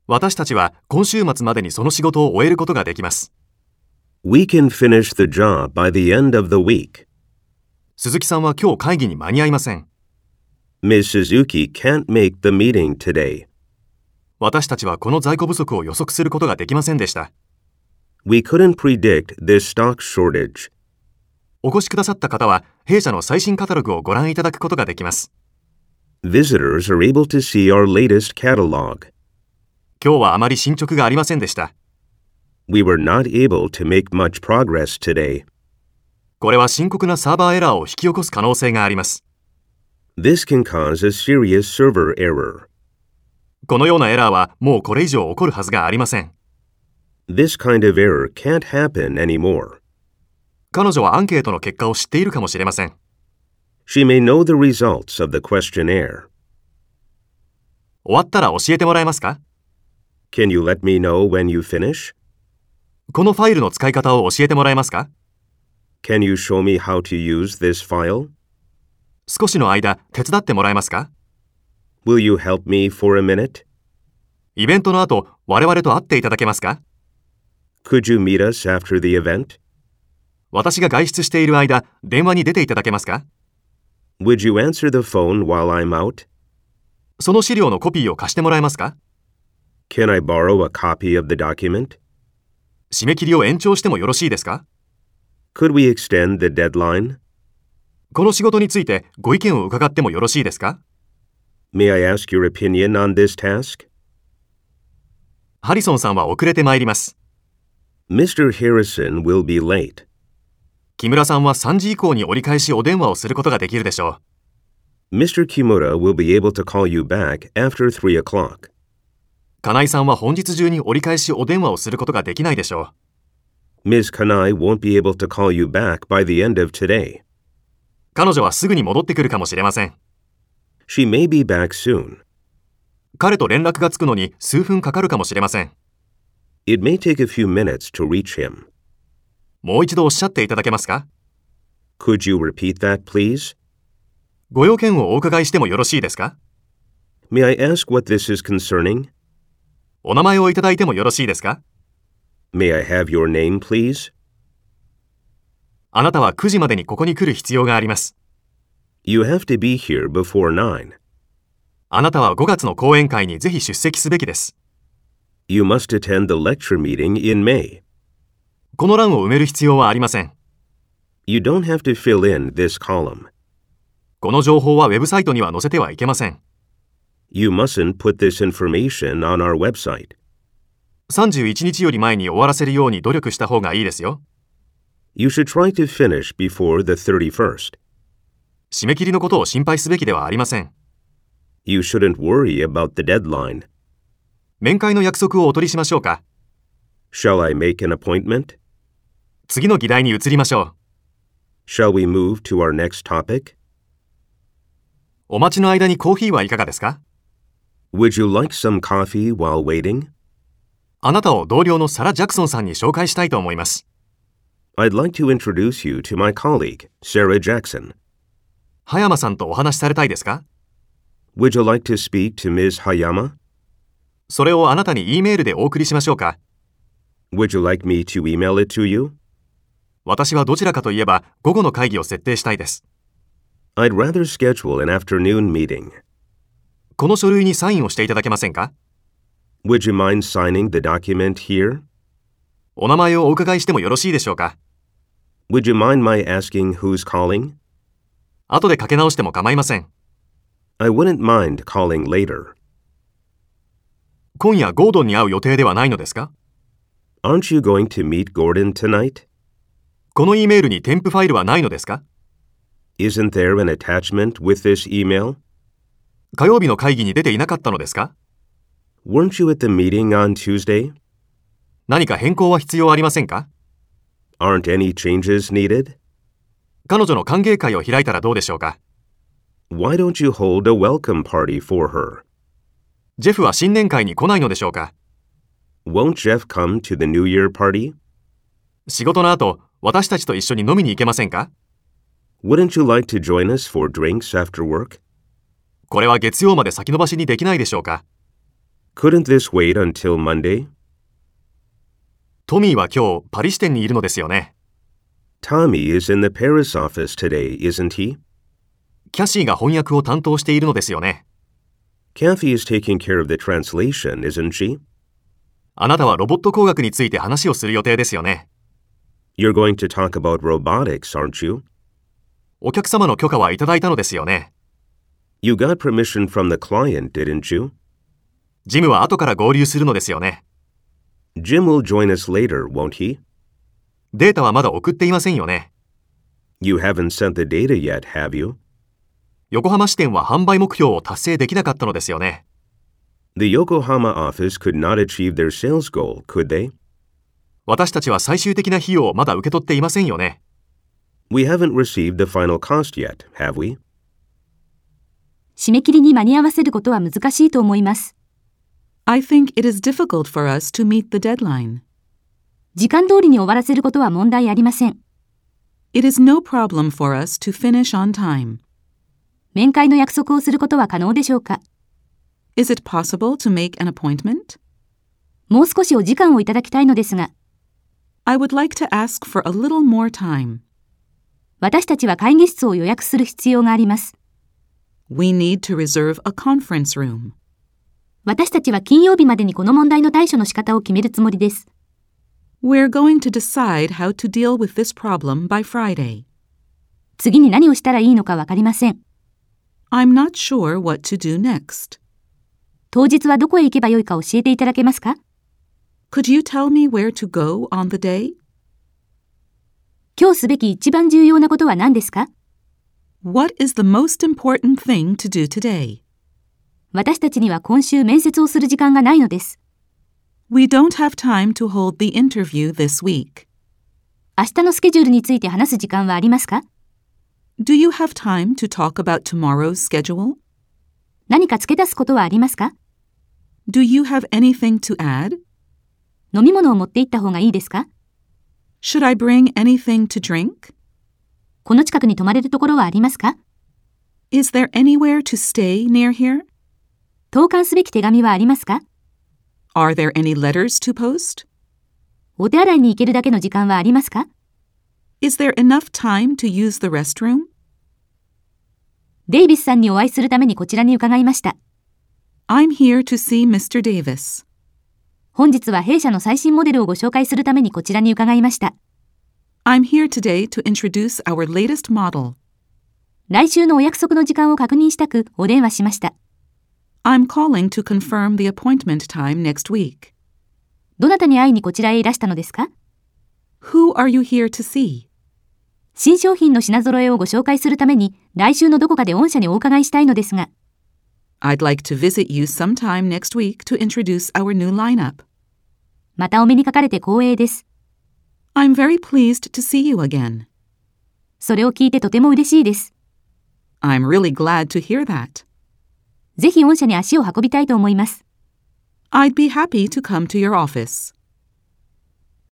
私たちは今週末までにその仕事を終えることができます。 We can finish the job by the end of the week. 鈴木さんは今日会議に間に合いません。 Ms. Suzuki can't make the meeting today. 私たちはこの在庫不足を予測することができませんでした。 We couldn't predict this stock shortage. お越しくださった方は弊社の最新カタログをご覧いただくことができます。 Visitors are able to see our latest catalog. 今日はあまり進捗がありませんでした。 We were not able to make much progress today. これは深刻なサーバーエラーを引き起こす可能性があります。 This can cause a serious server error. このようなエラーはもうこれ以上起こるはずがありません。 This kind of error can't happen anymore. 彼女はアンケートの結果を知っているかもしれません。 She may know the results of the questionnaire. 終わったら教えてもらえますか？ Can you let me know when you finish? このファイルの使い方を教えてもらえますか？ Can you show me how to use this file? 少しの間手伝ってもらえますか？ Will you help me for a minute? イベントの後、我々と会っていただけますか？ Could you meet us after the event? 私が外出している間、電話に出ていただけますか？ Would you answer the phone while I'm out? その資料のコピーを貸してもらえますか？ Can I borrow a copy of the document? 締め切りを延長してもよろしいですか？ Could we extend the deadline? この仕事についてご意見を伺ってもよろしいですか？ May I ask your opinion on this task? ハリソンさんは遅れてまいります。 Mr. Harrison will be late. 木村さんは3時以降に折り返しお電話をすることができるでしょう。 Mr. Kimura will be able to call you back after 3 o'clock. 金井さんは本日中に折り返しお電話をすることができないでしょう。 Ms. Kanai won't be able to call you back by the end of today. 彼女はすぐに戻ってくるかもしれません。 She may be back soon. 彼と連絡がつくのに数分かかるかもしれません。 It may take a few minutes to reach him. もう一度おっしゃっていただけますか？ Could you repeat that, please? ご用件をお伺いしてもよろしいですか？ May I ask what this is concerning? お名前をいただいてもよろしいですか？ May I have your name, please? あなたは9時までにここに来る必要があります。 You have to be here before 9. あなたは5月の講演会にぜひ出席すべきです。 You must attend the lecture meeting in May. この欄を埋める必要はありません。 You don't have to fill in this column. この情報はウェブサイトには載せてはいけません。 You mustn't put this information on our website. 31日より前に終わらせるように努力した方がいいですよ。 You should try to finish before the 31st. 締め切りのことを心配すべきではありません。 You shouldn't worry about the deadline. 面会の約束をお取りしましょうか。 Shall I make an appointment? 次の議題に移りましょう。 Shall we move to our next topic? お待ちの間にコーヒーはいかがですか？ Would you like some coffee while waiting? あなたを同僚のサラ・ジャクソンさんに紹介したいと思います。 I'd like to introduce you to my colleague, Sarah Jackson. 葉山さんとお話しされたいですか？ Would you like to speak to Ms. Hayama? それをあなたに E メールでお送りしましょうか？ Would you like me to email it to you? 私はどちらかといえば午後の会議を設定したいです。 I'd rather schedule an afternoon meeting. この書類にサインをしていただけませんか？ Would you mind signing the document here? お名前をお伺いしてもよろしいでしょうか？ Would you mind my asking who's calling? 後でかけ直しても構いません。 I wouldn't mind calling later. 今夜ゴードンに会う予定ではないのですか？ Aren't you going to meet Gordon tonight? この E メールに添付ファイルはないのですか？ Isn't there an attachment with this email? 火曜日の会議に出ていなかったのですか？ Weren't you at the meeting on Tuesday? 何か変更は必要ありませんか？ Aren't any changes needed? 彼女の歓迎会を開いたらどうでしょうか？ Why don't you hold a welcome party for her? ジェフは新年会に来ないのでしょうか？ Won't Jeff come to the New Year party? 仕事の後、私たちと一緒に飲みに行けませんか？ Wouldn't you like to join us for drinks after work? これは月曜まで先延ばしにできないでしょうか？ Couldn't this wait until Monday? トミーは今日パリ支店にいるのですよね。 Tommy is in the Paris office today, isn't he? キャシーが翻訳を担当しているのですよね。 Kathy is taking care of the translation, isn't she? あなたはロボット工学について話をする予定ですよね。 You're going to talk about robotics, aren't you? お客様の許可はいただいたのですよね。 You got permission from the client, didn't you? ジムは後から合流するのですよね。 Jim will join us later, won't he? データはまだ送っていませんよね。 You haven't sent the data yet, have you? 横浜支店は販売目標を達成できなかったのですよね。 The Yokohama office could not achieve their sales goal, could they? 私たちは最終的な費用をまだ受け取っていませんよね。 We haven't received the final cost yet, have we? 締め切りに間に合わせることは難しいと思います。 I think it is difficult for us to meet the deadline. 時間通りに終わらせることは問題ありません。 It is no problem for us to finish on time. 面会の約束をすることは可能でしょうか？ Is it possible to make an appointment? もう少しお時間をいただきたいのですが、 I would like to ask for a little more time. 私たちは会議室を予約する必要があります。 We need to reserve a conference room. 私たちは金曜日までにこの問題の対処の仕方を決めるつもりです。 We're going to decide how to deal with this problem by Friday. 次に何をしたらいいのかわかりません。 I'm not sure what to do next. 当日はどこへ行けばよいか教えていただけますか？ Could you tell me where to go on the day? 今日すべき一番重要なことは何ですか？ What is the most important thing to do today? 私たちには今週面接をする時間がないのです。 We don't have time to hold the interview this week. 明日のスケジュールについて話す時間はありますか？ Do you have time to talk about tomorrow's schedule? 何か付け足すことはありますか？ Do you have anything to add? 飲み物を持って行った方がいいですか？ Should I bring anything to drink? この近くに泊まれるところはありますか？ Is there anywhere to stay near here? 投函すべき手紙はありますか？ Are there any letters to post? お手洗いに行けるだけの時間はありますか？ Is there enough time to use the restroom? デイビスさんにお会いするためにこちらに伺いました。 I'm here to see Mr. Davis. 本日は弊社の最新モデルをご紹介するためにこちらに伺いました。 I'm here today to introduce our latest model. 来週のお約束の時間を確認したくお電話しました。 I'm calling to confirm the appointment time next week. どなたに会いにこちらへいらしたのですか？ Who are you here to see? 新商品の品揃えをご紹介するために来週のどこかで御社にお伺いしたいのですが。 I'd like to visit you sometime next week to introduce our new lineup. またお目にかかれて光栄です。 I'm very pleased to see you again. それを聞いてとても嬉しいです。 I'm really glad to hear that. ぜひ御社に足を運びたいと思います。 I'd be happy to come to your office.